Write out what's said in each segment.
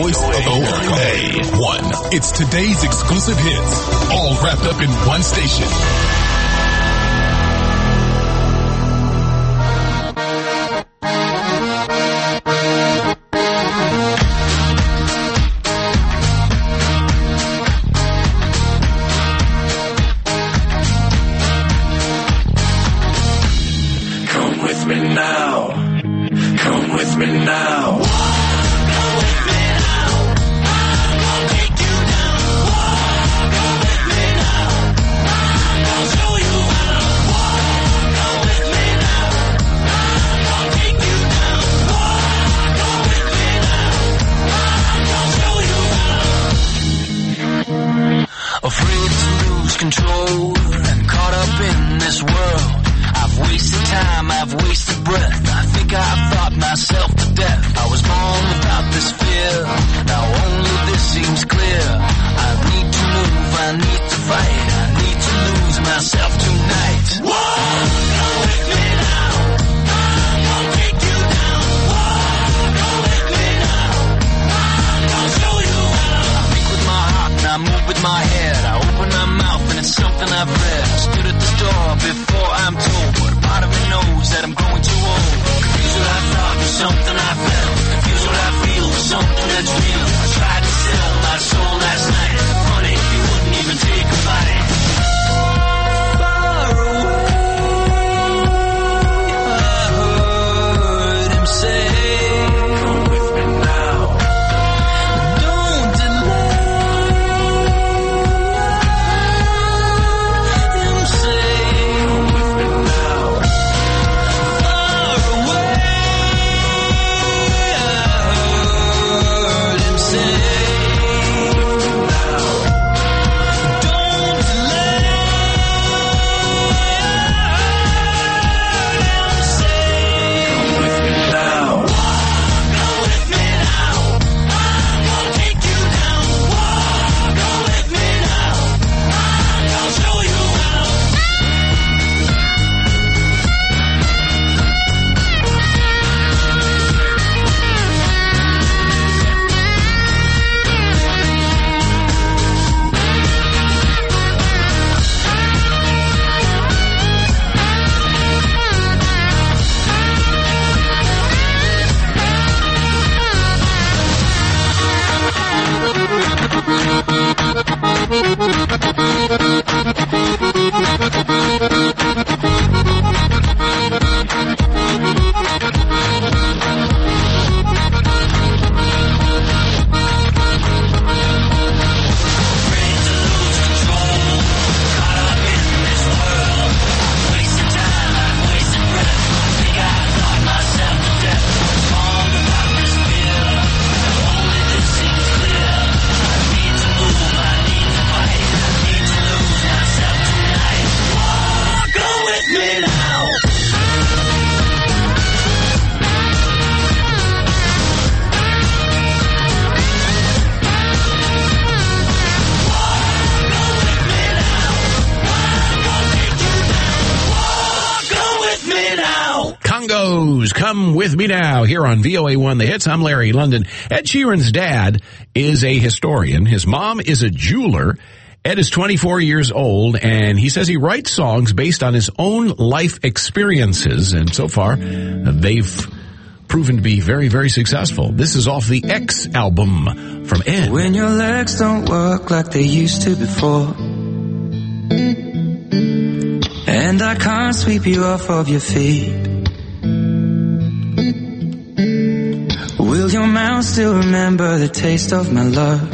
voice of America. A1. It's today's exclusive hits, all wrapped up in one station. Come with me now here on VOA1 The Hits. I'm Larry London. Ed Sheeran's dad is a historian. His mom is a jeweler. Ed is 24 years old, and he says he writes songs based on his own life experiences, and so far they've proven to be very, very successful. This is off the X album from Ed. When your legs don't work like they used to before, and I can't sweep you off of your feet, will your mouth still remember the taste of my love?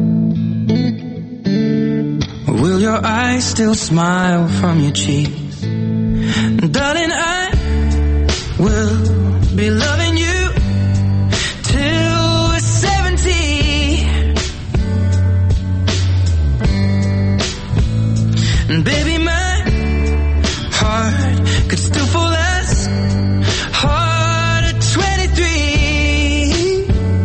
Will your eyes still smile from your cheeks? Darling, I will be loving you till we're 70. And baby, my heart could still fall as hard at 23.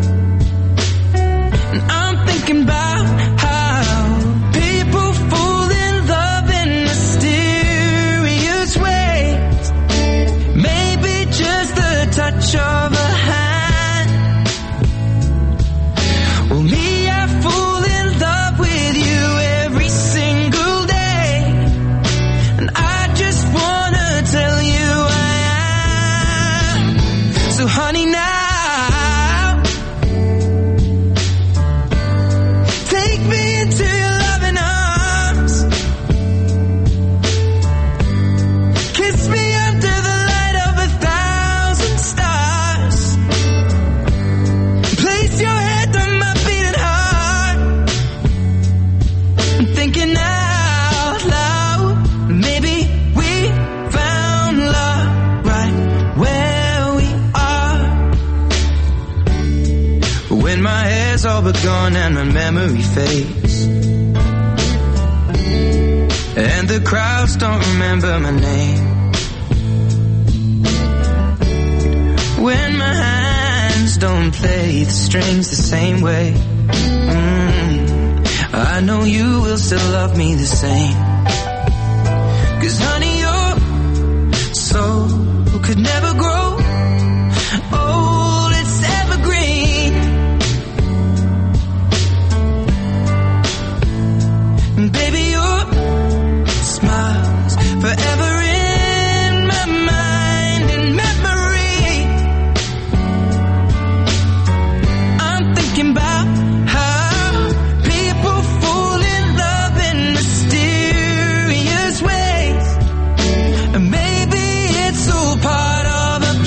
And I'm thinking about how people fall in love in mysterious ways. Maybe just the touch of when my hair's all but gone and my memory fades, and the crowds don't remember my name, when my hands don't play the strings the same way, I know you will still love me the same. 'Cause honey, your soul could never grow old, it's evergreen. And baby, your smile's forever in my mind and memory. I'm thinking about how people fall in love in mysterious ways, and maybe it's all part of a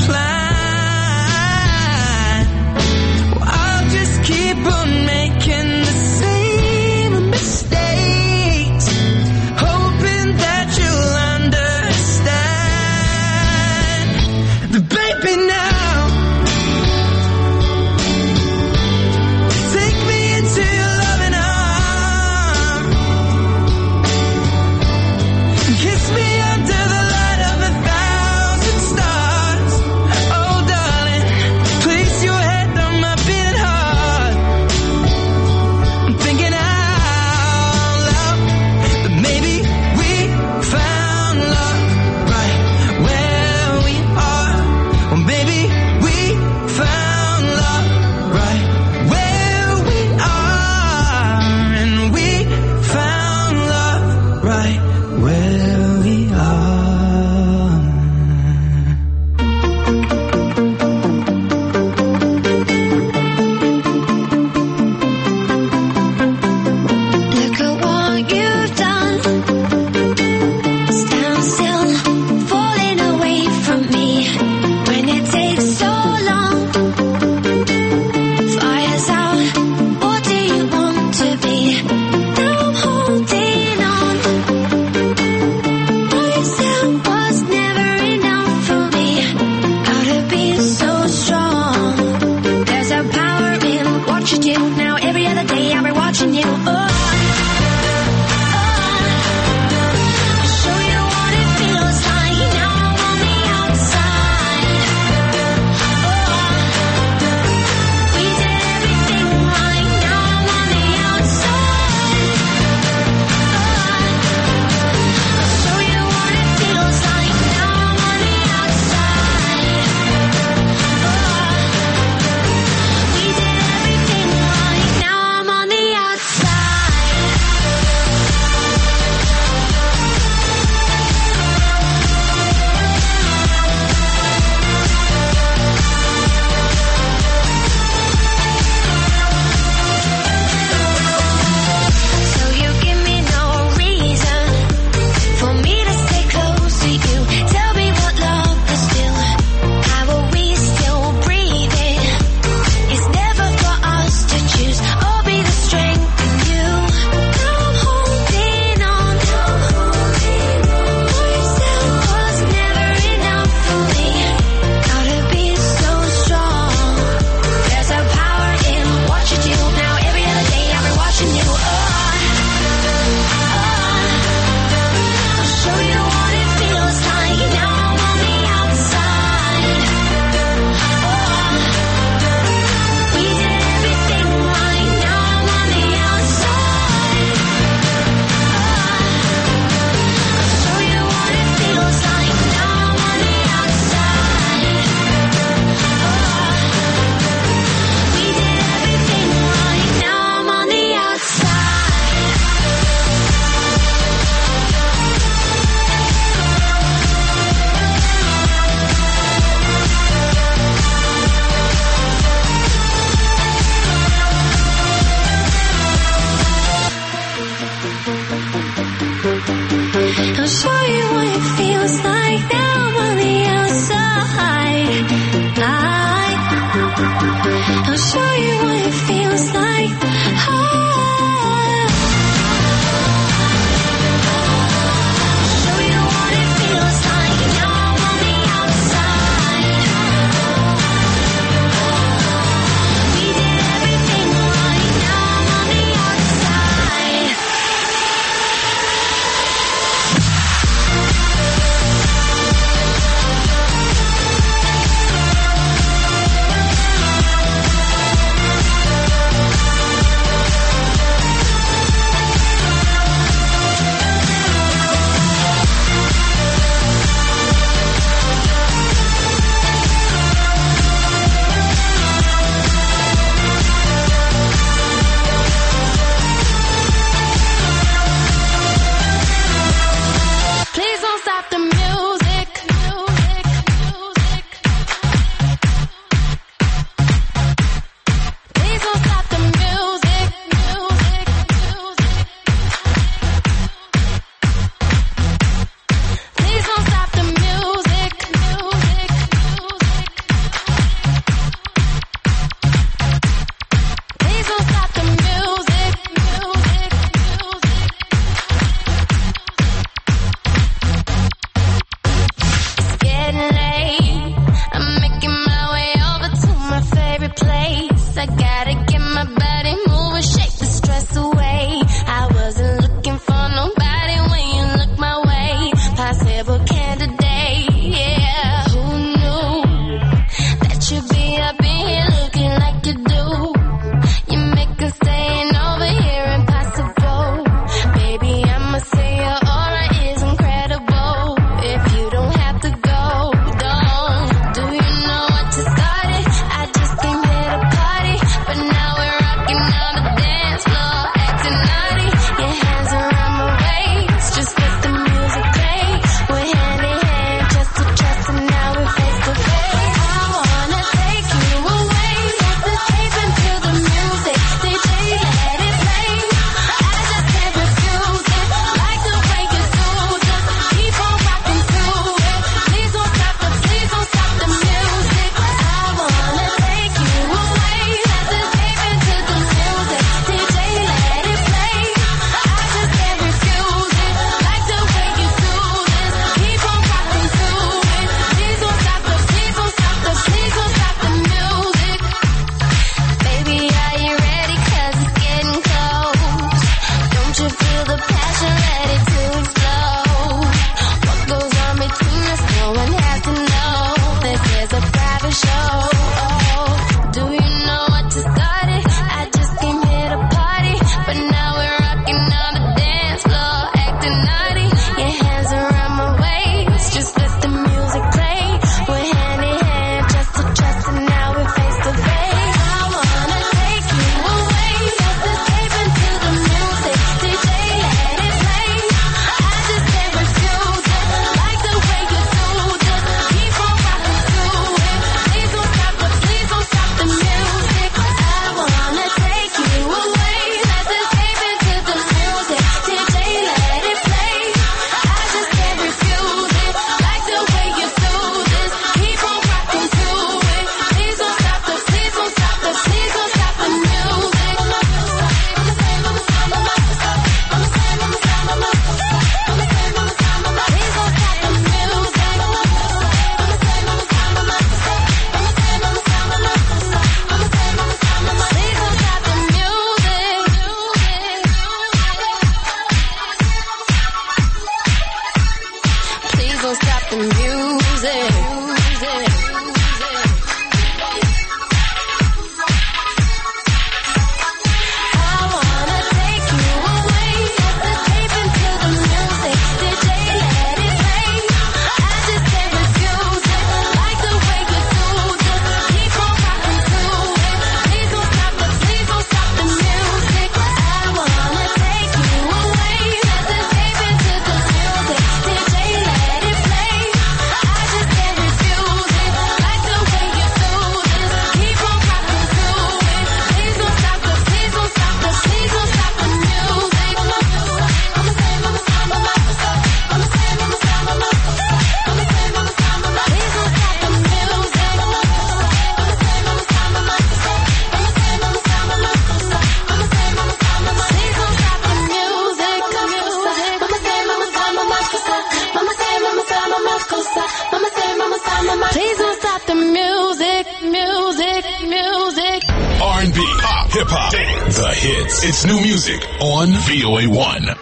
R&B, pop, hip-hop, dance, the hits. It's new music on VOA1.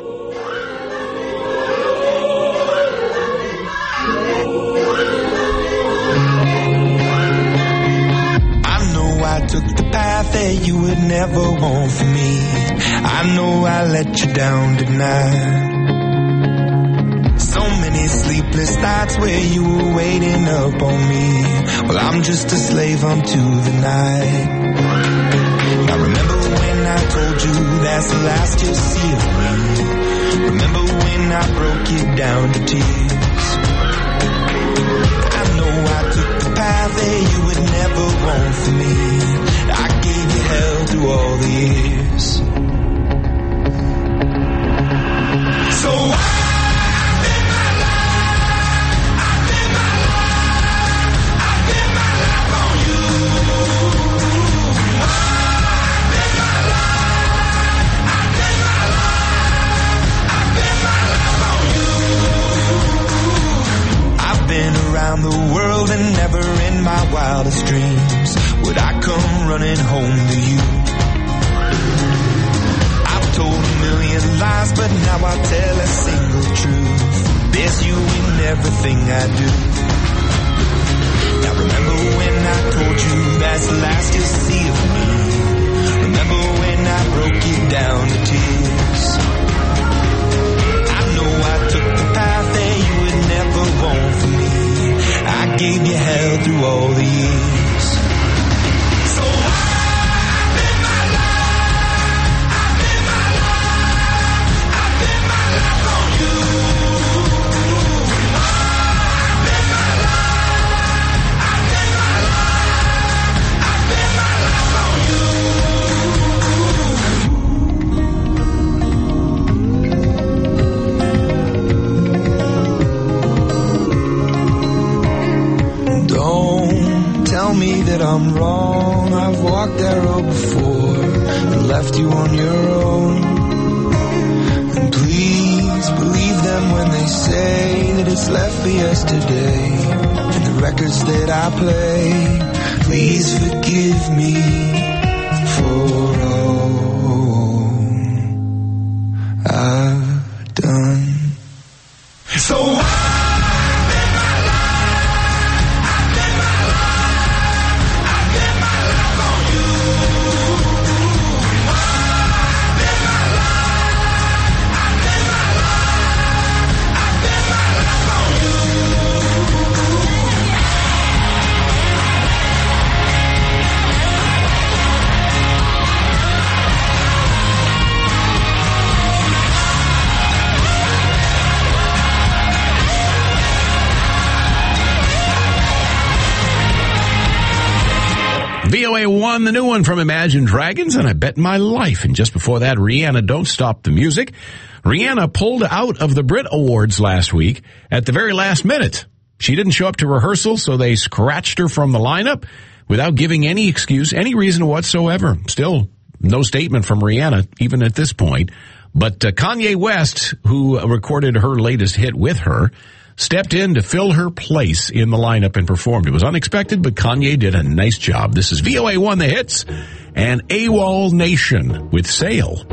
I took the path that you would never want for me. I know I let you down tonight. So many sleepless nights where you were waiting up on me. Well, I'm just a slave unto the night. Now remember when I told you that's the last you'll see of me. Remember when I broke you down to tears. I know I took the path that you would never want for me. I gave you hell through all the years. So I live my life on you. I live my life on you. I've been around the world and never in my wildest dreams would I come running home to you. I've told a million lies, but now I'll tell a single truth. There's you in everything I do. Now remember when I told you that's the last you'll see of me. Remember when I broke you down to tears. I know I took the path that you would never want for me. I gave you hell through all the years. Tell me that I'm wrong. I've walked that road before and left you on your own. And please believe them when they say that it's left for yesterday. And the records that I play, please forgive me for all I've done. So VOA1, the new one from Imagine Dragons, and I Bet My Life. And just before that, Rihanna, Don't Stop the Music. Rihanna pulled out of the Brit Awards last week at the very last minute. She didn't show up to rehearsal, so they scratched her from the lineup without giving any excuse, any reason whatsoever. Still, no statement from Rihanna, even at this point. But Kanye West, who recorded her latest hit with her, stepped in to fill her place in the lineup and performed. It was unexpected, but Kanye did a nice job. This is VOA1 The Hits and AWOL Nation with Sail.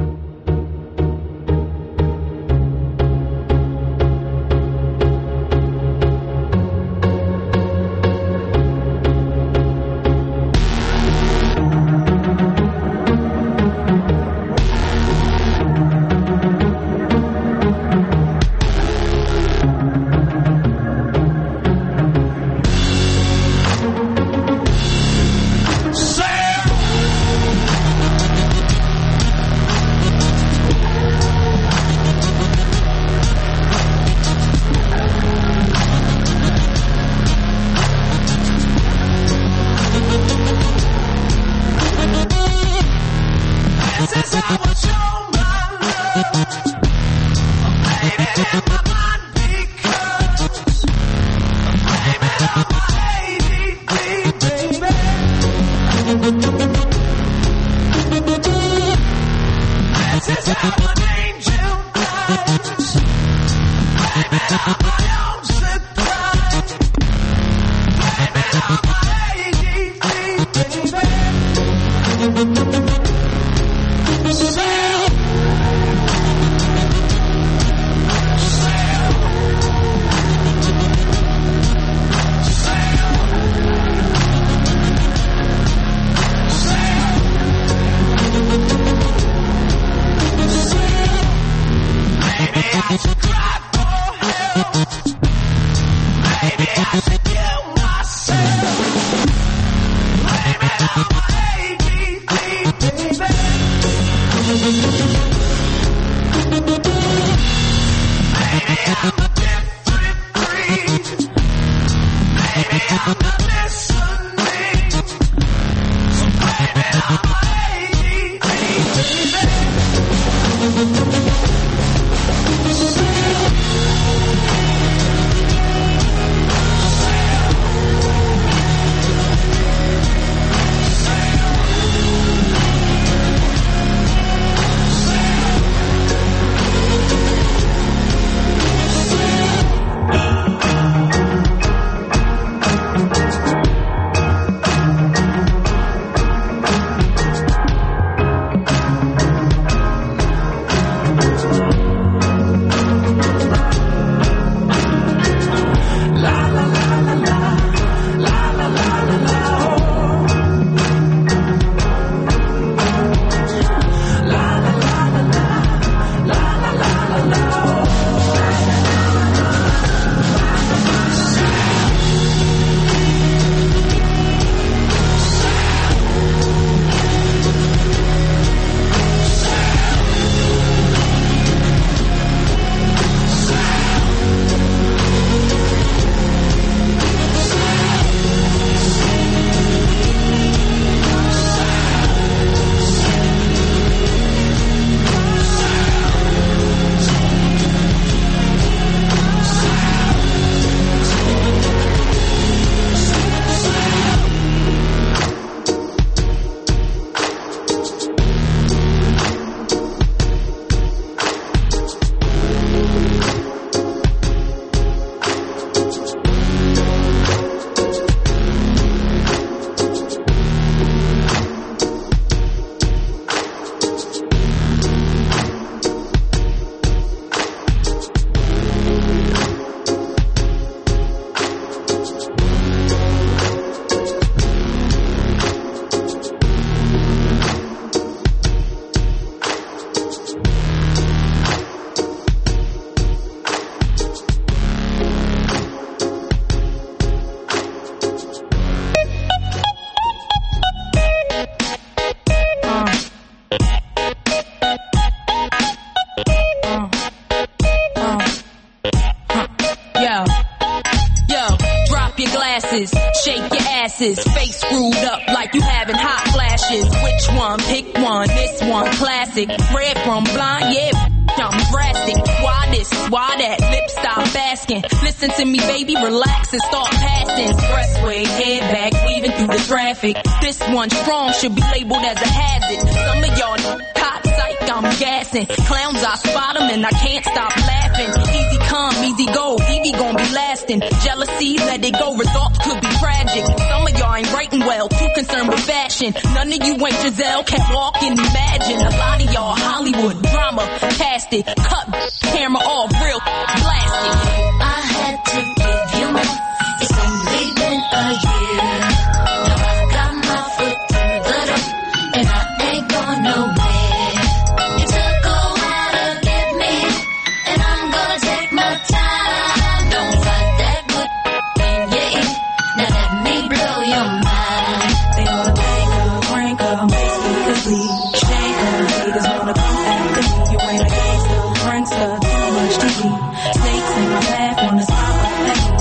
Shake your asses, face screwed up like you having hot flashes. Which one? Pick one. This one, classic. Red from blind, yeah, I'm drastic. Why this? Why that? Lip stop asking. Listen to me, baby, relax and start passing. Expressway, head back, weaving through the traffic. This one strong should be labeled as a hazard. Some of y'all hot psych, I'm gassing. Clowns, I spot them and I can't stop laughing. Easy come, easy go, Evie gon' be lasting. Jealousy, let it go, results could be tragic. Some of y'all ain't writing well, too concerned with fashion. None of you ain't Giselle, can't walk and imagine. A lot of y'all Hollywood drama, cast it, cut camera off, real blasted. I had to give you more, it's only been a year. Now I got my foot through the door, and I ain't going nowhere. You took a while to get me, and I'm gonna take my time. Don't fight that good in your ear, now let me blow your mind. They wanna bang up, crank up, make me complete. Shake up, haters wanna come after me. You ain't a gangster, prankster, too much to eat. Snakes in my path, wanna stop at me.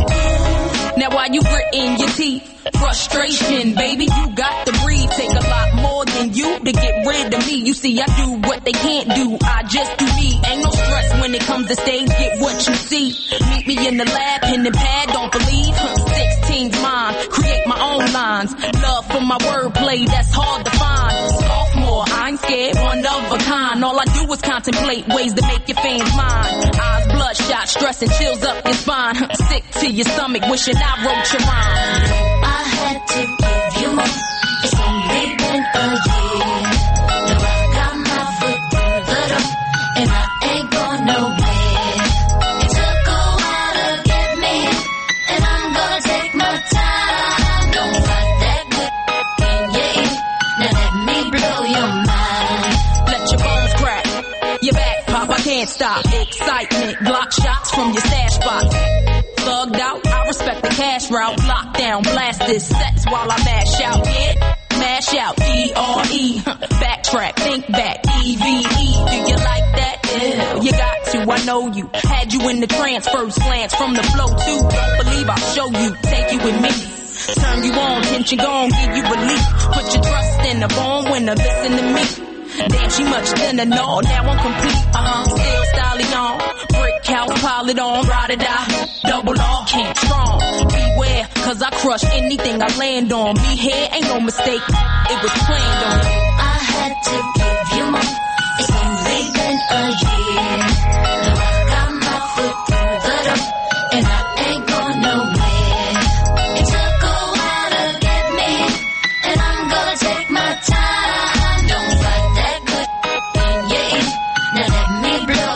Now why you gritting your teeth? Frustration, baby, you got to breathe. Take a lot more than you to get rid of me. You see, I do what they can't do, I just do me. Ain't no stress when it comes to stage, get what you see. Meet me in the lab, pen and pad, don't believe. 16's mine, create my own lines. Love for my wordplay, that's hard to find. Sophomore, I ain't scared, one of a kind. All I do is contemplate ways to make your fans mine. Eyes bloodshot, stress and chills up your spine. Sick to your stomach, wishing I wrote your rhyme. I had to give you more, it's only been a year. Now I got my foot through the door, and I ain't going nowhere. It took a while to get me, and I'm gonna take my time. Don't fight that good in your ear, now let me blow your mind. Let your bones crack, your back pop, I can't stop. Excitement, block shots from your stash spot. Thugged out, I respect the cash route. Lockdown, blast this sets while I mash out. Yeah, mash out, E-R-E. Backtrack, think back, E-V-E, do you like that? Yeah, you got to, I know you. Had you in the trance, first glance from the flow too. Don't believe I'll show you, take you with me. Turn you on, tension gon' give you relief. Put your trust in the born winner, listen to me. Damn, she much thinner, no, now I'm complete. Still styling on, brick house, pile it on, ride or die, double R, can't strong. Beware, cause I crush anything I land on. Me here ain't no mistake, it was planned on. I had to give you more. It's only been a year. Now I got my foot through the door, and I ain't going nowhere. It took a while to get me, and I'm gonna take my time. Don't fight that good when you're in. Now let me blow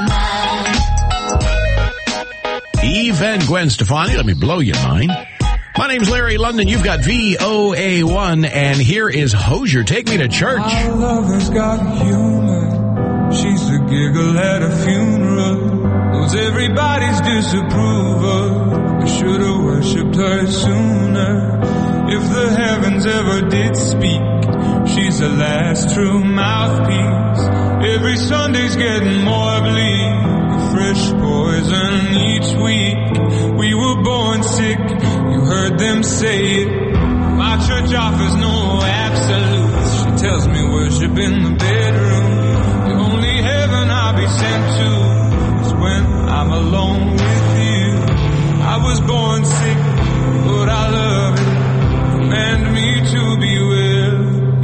your mind. Eve and Gwen Stefani, let me blow your mind. My name's Larry London. You've got VOA1, and here is Hozier. Take me to church. My lover's got humor. She's a giggle at a funeral. Knows everybody's disapproval. I should've worshipped her sooner. If the heavens ever did speak, she's the last true mouthpiece. Every Sunday's getting more bleak. Fresh poison each week. We were born sick, you heard them say it. My church offers no absolutes. She tells me worship in the bedroom. The only heaven I'll be sent to is when I'm alone with you. I was born sick, but I love it. Command me to be well.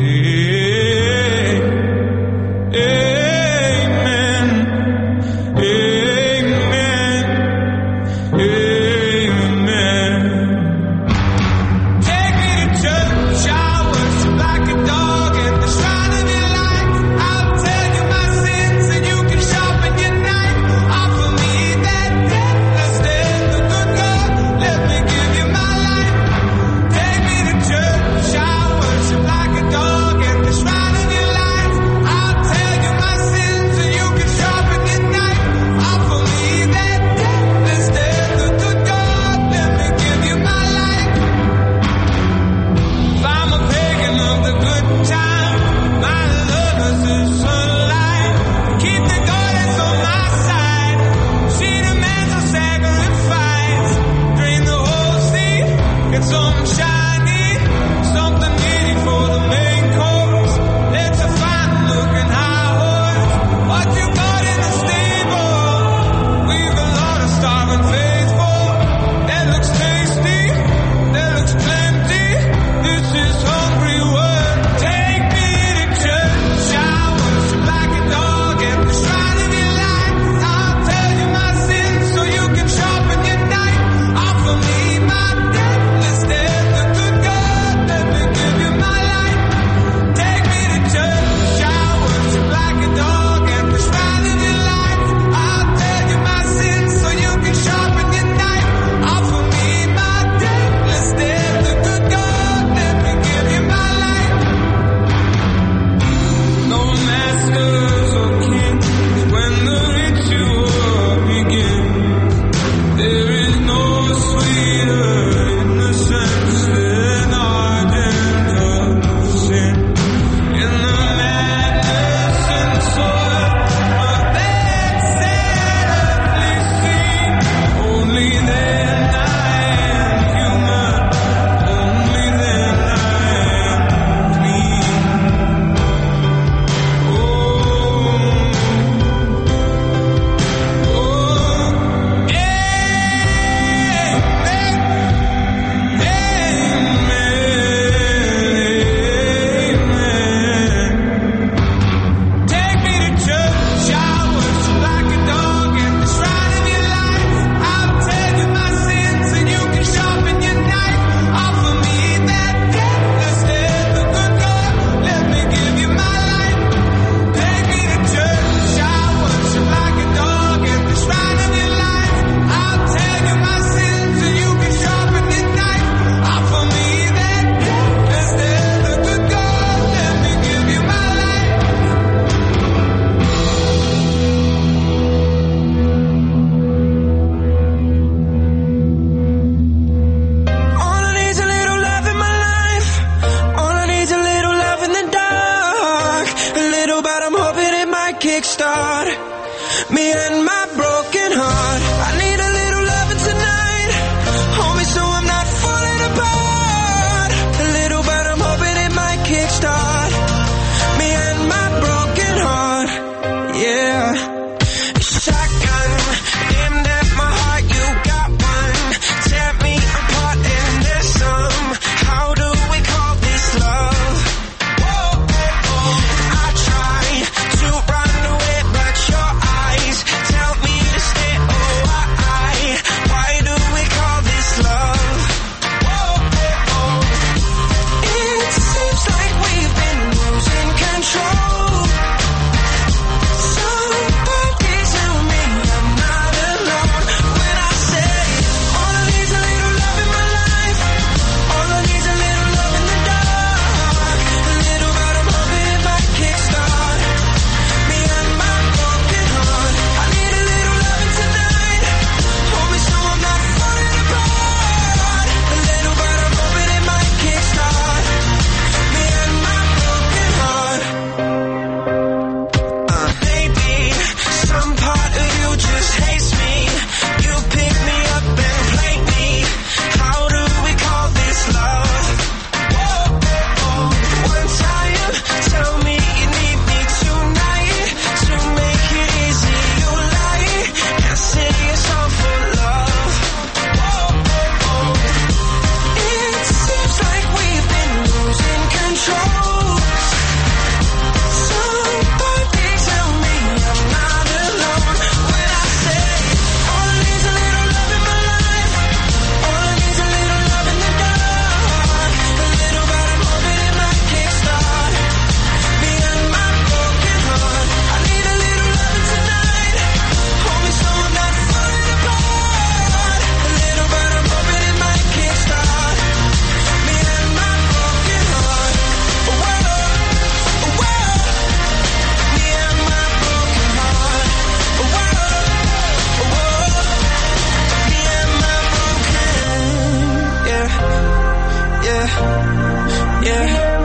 Amen. Amen. Amen. Take me to church, I worship like a dog in the shrine of your light. I'll tell you my sins and you can sharpen your knife. Offer me that deathless death, the good God, let kickstart. Me and my broken heart. I need a little loving tonight. Hold me so I'm not falling apart. A little, but I'm hoping it might kickstart. Me and my broken heart. Yeah. Shotgun aimed at my heart. You got one. Tear me apart and there's some. How do we call this love? Whoa, oh, oh. I try to run away, but your eyes tell me to stay. Oh, why do we call this love? Whoa, oh, oh. It seems like we've been losing control. Somebody tell me I'm not alone when I say all I need's a little love in my life. All I need's a little love in the dark. A little, but I'm hoping it might kickstart. Me and my broken heart. I need a little loving tonight. Hold me so I'm not falling apart. A little, but I'm hoping it might kickstart. Me and my broken heart. Maybe some part of you just hates me. You pick me up and play me. How do we call this love? Whoa, oh, oh. One time, tell me you need me tonight. To make it easy, you lie and say it's all for love. Whoa, oh, oh. It seems like we've been losing control. Somebody tell me I'm not alone when I say all I need's a little love in my life. All I need's a little love in the dark. A little, but I'm hoping it might kickstart. Me and my broken heart. I need a little loving tonight. Hold me so I'm not falling apart. A little, but I'm hoping it might kickstart. Me and my broken heart. Whoa, whoa. Me and my broken heart. Whoa, whoa. Me and my broken. Yeah, yeah, yeah.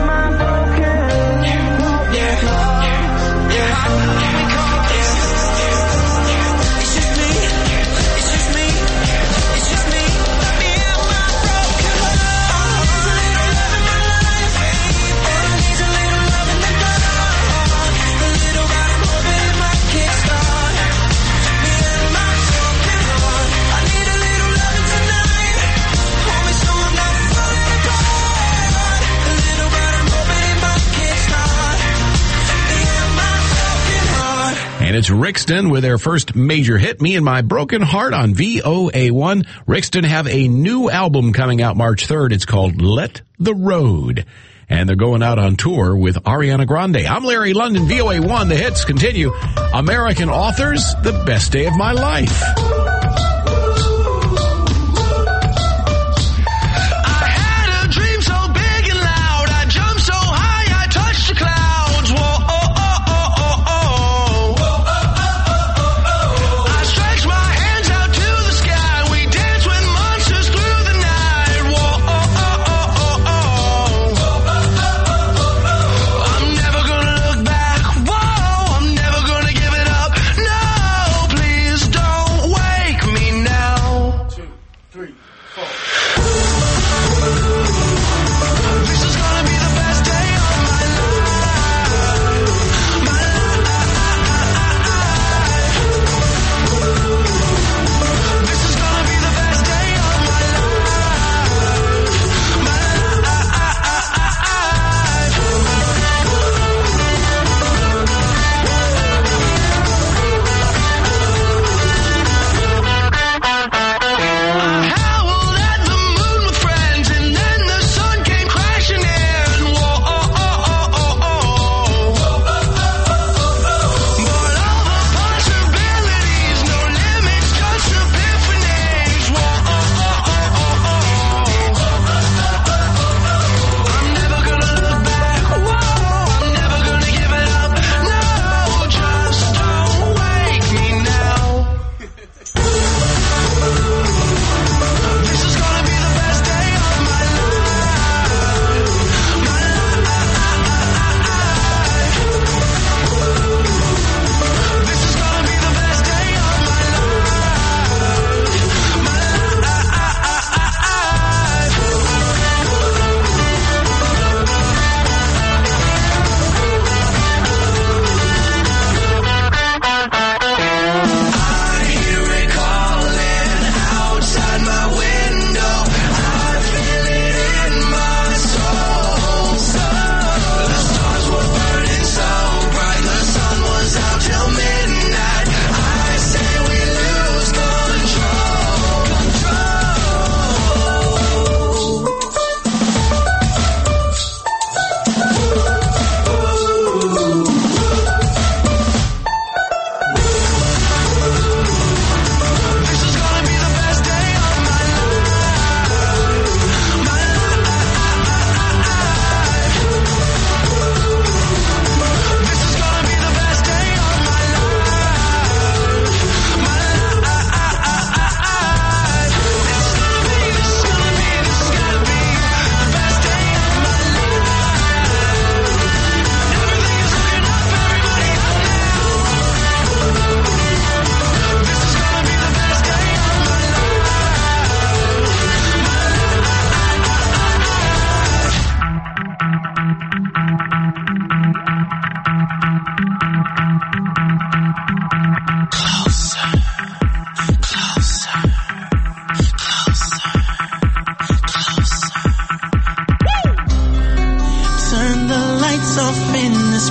Yeah, yeah. We call this. It's just me. It's just me. It's just me. Me and my broken heart. All I need's a little love in my life. All I need's a little love in the dark. A little, but I'm hoping it might kickstart. Me and my broken heart. I need a little loving tonight. Hold me so I'm not falling apart. A little, but I'm hoping it might kickstart. Me and my broken heart. And it's Rixton with their first major hit, Me and My Broken Heart, on VOA1. Rixton have a new album coming out March 3rd. It's called Let the Road. And they're going out on tour with Ariana Grande. I'm Larry London, VOA1. The hits continue. American Authors, The Best Day of My Life. I had a dream so big and loud. I jumped so high, I touched the clouds. Whoa, oh, oh, oh, oh, oh. I stretched my hands out to the sky. We danced with monsters through the night. Whoa, oh, oh, oh, oh, oh. I'm never gonna look back. Whoa, I'm never gonna give it up. No, please don't wait.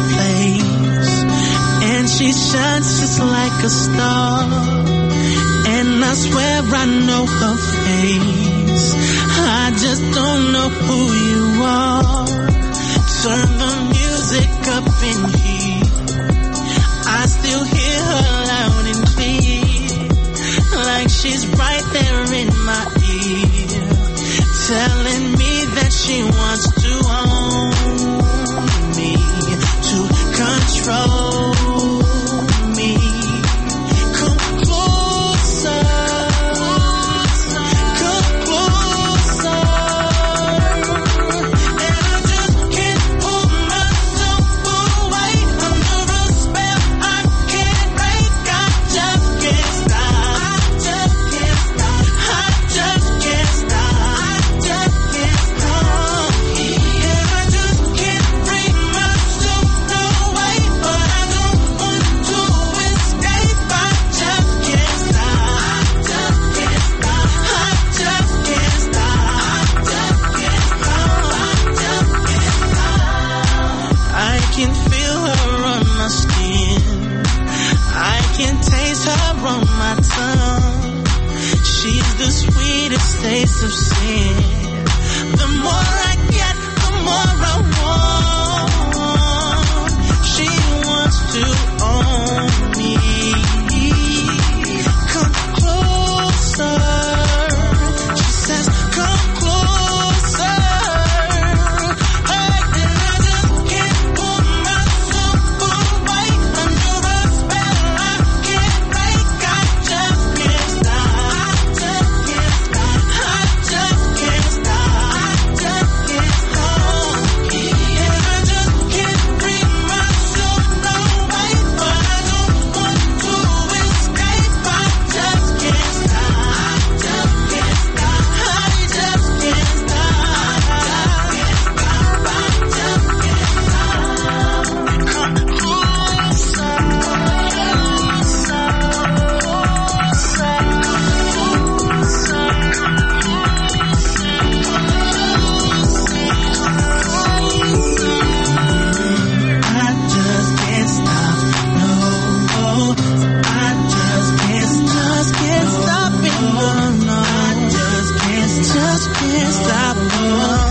place, and she shines just like a star. And I swear I know her face, I just don't know who you are. Turn the music up in here, I still hear her loud and clear, like she's right there in my ear, telling me that she wants to own me, to control me. Come closer, come closer, and I just can't pull myself away under a spell I can't break. I just can't stop, I just can't stop, I just can't stop, I just can't stop, and I just can't bring myself away, but I don't want to escape. I just can't stop, I just can't stop, I just can't stop, I just can't stop, I just can't stop. I can feel her on my skin, I can taste her on my tongue. She's the sweetest taste of sin. The more I get, the more I want. She wants to own me. Come closer. She says, come closer. Hey, and I just can't pull myself away under a spell I can't break. I just can't stop, I just can't stop, I just can't stop, I just can't stop, and I just can't bring myself away, but I don't want to escape. I just can't stop, I just can't stop, I just can't stop, I just can't stop. Come closer, I just can't stop, no, I just can't stop it, no, I just can't stop, no,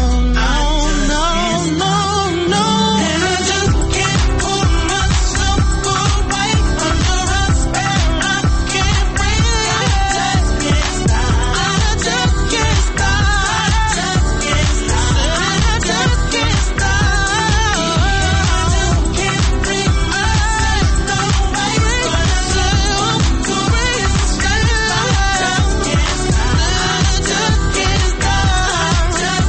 and I just can't pull myself away under a spell I can't break. I just can't stop, I just can't stop, I just can't stop, I just can't stop, I just can't bring myself away, but I just want to escape. I just can't stop, I just can't stop, I just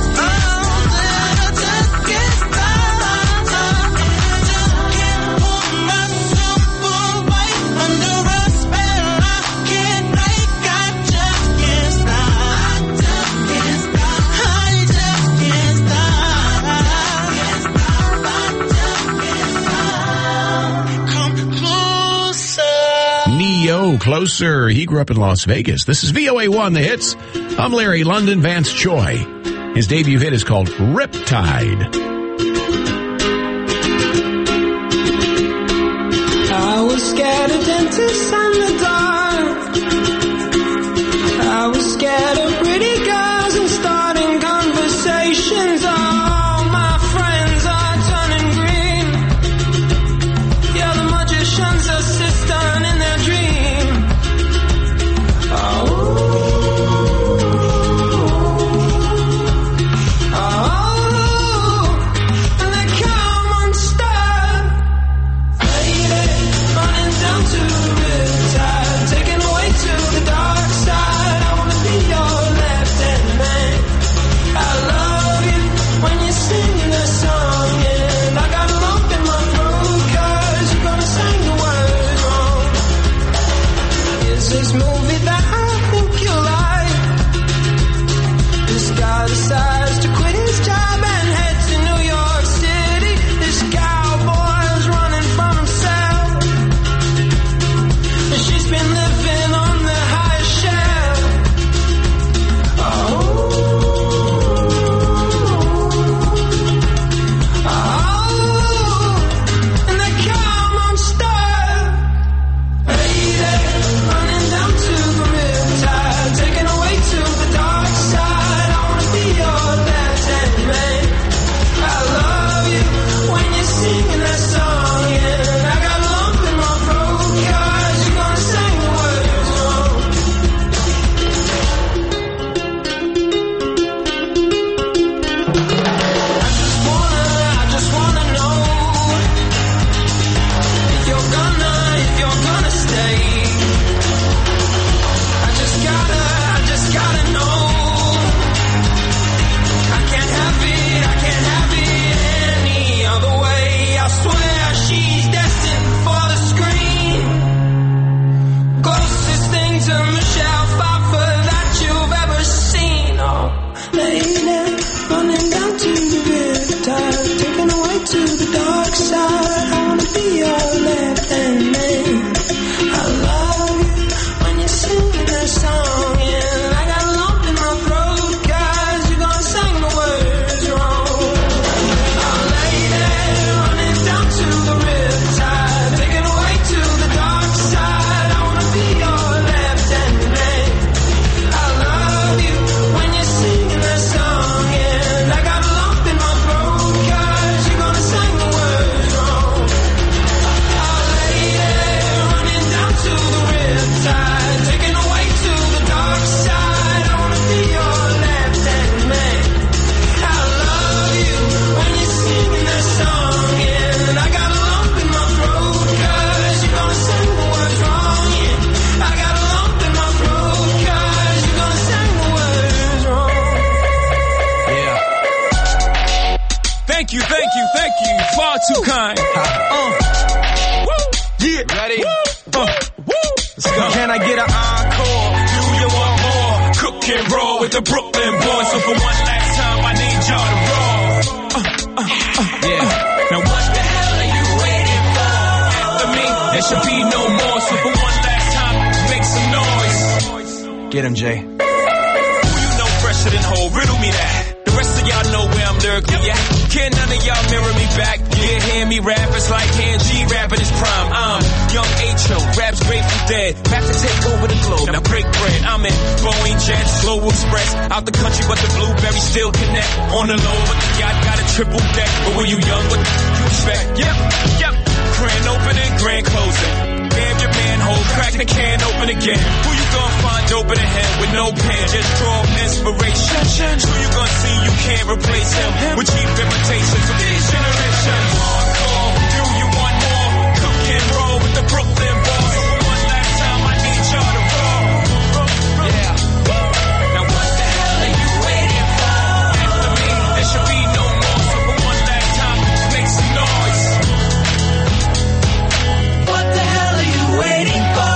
can't stop, and I just can't pull myself away under a spell I can't break. I just can't stop, I just can't stop, I just can't stop, I just can't stop. Come closer. Neo, Closer. He grew up in Las Vegas. This is VOA1, The Hits. I'm Larry London, Vance Choi. His debut hit is called Riptide. I was scared of dentists and the dark. I was scared of pretty girls and starting conversations. All my friends are turning green. Yeah, the magician's assistant in their dream. And they come unstuck. Running down to the river. and roll with the Brooklyn boys. So for one last time, I need y'all to roll. Yeah. Now what the hell are you waiting for? After me, there should be no more. So for one last time, make some noise. Get him, Jay. Who you know fresher than whole? Riddle me that. The rest of y'all know where I'm lyrically at. Can none of y'all mirror me back? Yeah, hear me rap, it's like Hand G rapping his prime. I'm Young H.O., raps Grateful Dead. Back to take over the globe, now break bread. I'm in Boeing Jets, Global Express. Out the country, but the blueberry still connect. On the low, but the yacht got a triple deck. But when you young, what you expect? Yep. Grand opening, grand closing. Damn your manhole, crack the can open again. Who you gonna find open a head with no pen? Just draw inspiration. Who you gonna see you can't replace him with cheap imitations of these generations? Hardcore, do you want more? Cook and roll with the Brooklyn boys. One last time, I need y'all to roll. Yeah. Now what the hell are you waiting for? After me, there should be no more. So for one last time, make some noise. What the hell are you waiting for?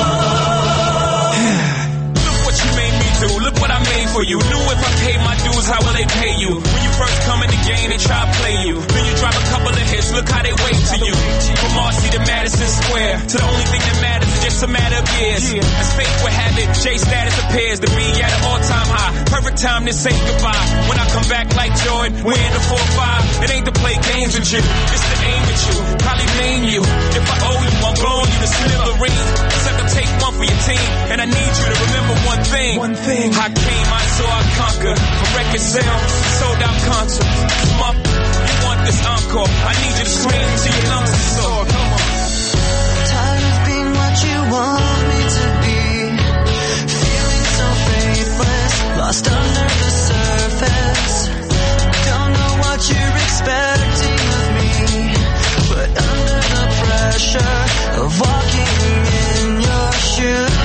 Look what you made me do. Look what I made for you. Knew if I paid my dues, how will they pay you? When you first come in the game, they try to play you. Then you drop a couple of hits, look how they wait to you. From Marcy to Madison Square, to the only thing that matters is just a matter of years. As fate would have it, J status appears to be at an all-time high. Perfect time to say goodbye. When I come back like Jordan, we're in the 4-5. It ain't to play games with you, it's to aim at you. Probably name you. If I owe you, I'm blowing you to smithereens. Except I take one for your team, and I need you to remember one thing. I came, I saw, I conquered. From record sales, sold out concerts. Smuff, you want this encore? I need you to scream till your lungs are sore. Come on. Tired of being what you want me to be. Feeling so faithless, lost under the surface. Don't know what you're expecting of me, but under the pressure of walking in your shoes.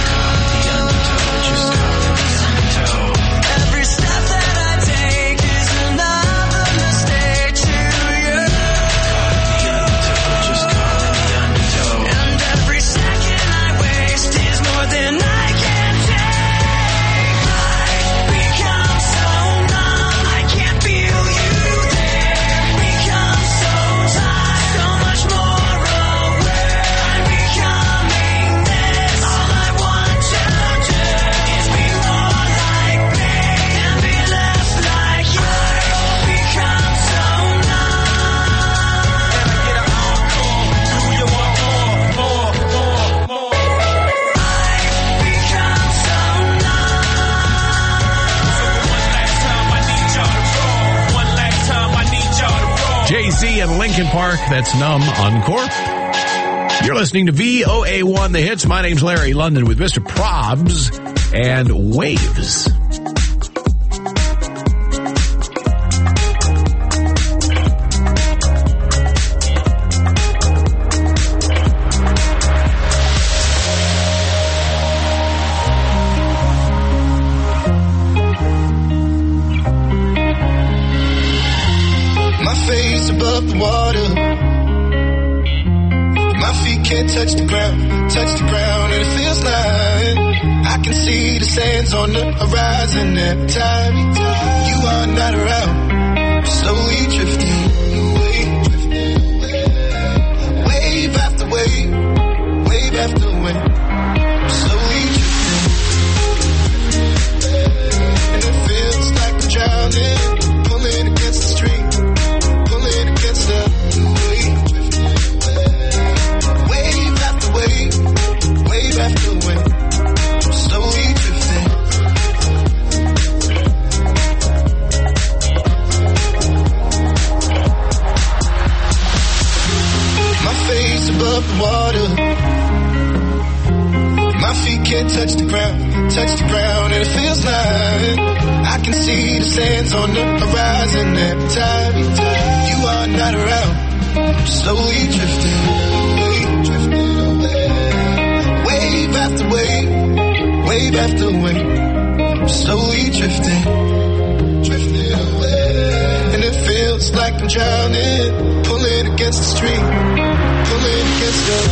Every step that I take is another mistake to you. And every second I waste is more than I can take. I've become so numb, I can't feel you there. Become so tired, so much more aware. I'm becoming this. All I want to do is be more like me and be less like you. I've become so numb. Can I get an encore? Do you want more? I've become so numb. So one last time, I need y'all to roll. One last time, I need y'all to roll. Jay-Z and Linkin Park, that's Numb Encore. You're listening to VOA1 The Hits. My name's Larry London with Mr. Probs and Waves. My face above the water. My feet can't touch the ground, and it feels like I can see the sands on the horizon every time you are not around. Slowly drifting away, wave after wave, wave after wave. Slowly drifting, and it feels like I'm drowning, pulling against the stream. Against the wave, wave after wave, wave after wave, slowly drifting. My face above the water. My feet can't touch the ground, and it feels like I can see the sands on the horizon every time you are not around. Slowly drifting away, wave after wave, wave after wave, slowly drifting away, and it feels like I'm drowning, pulling against the stream, pulling against the.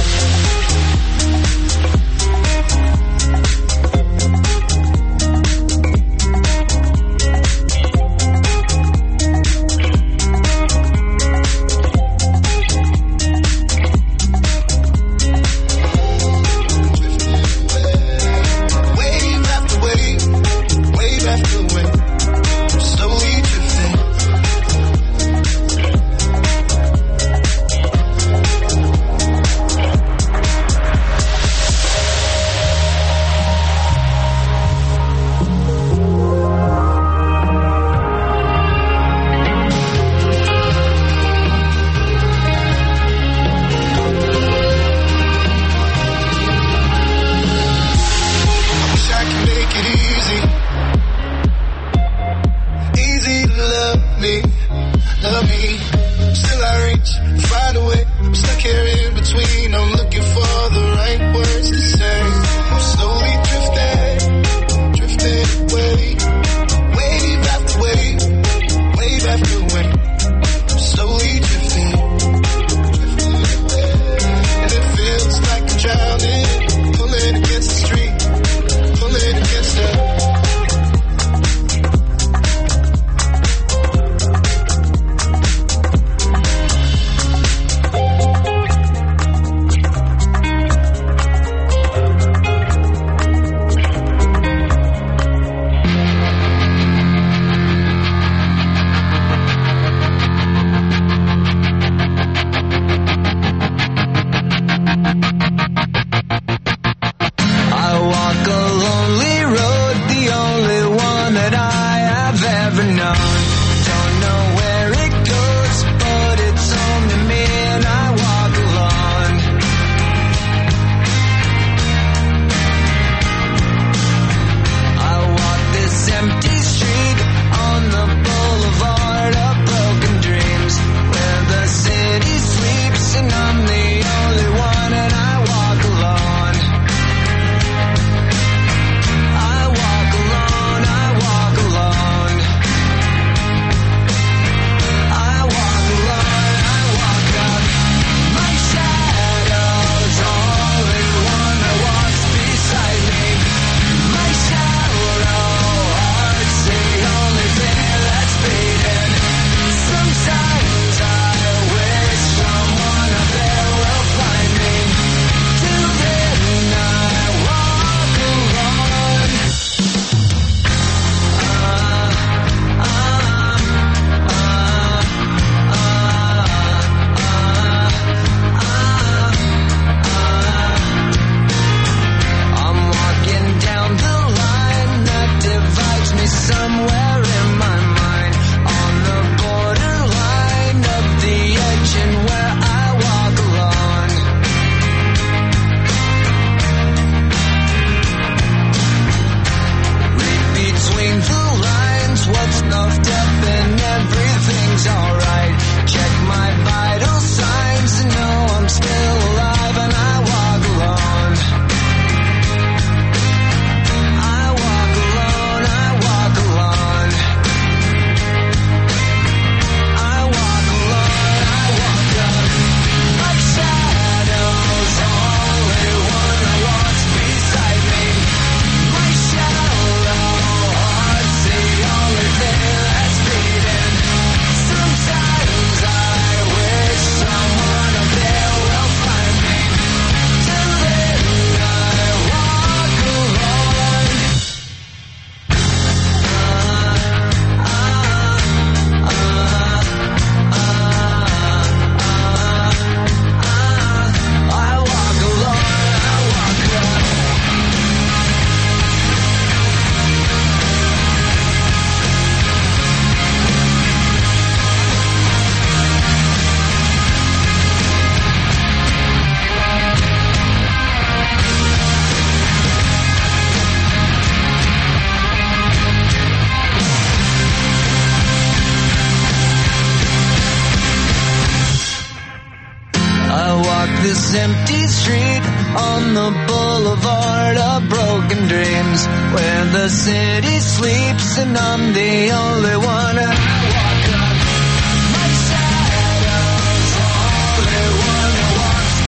I walk this empty street on the boulevard of broken dreams, where the city sleeps and I'm the only one.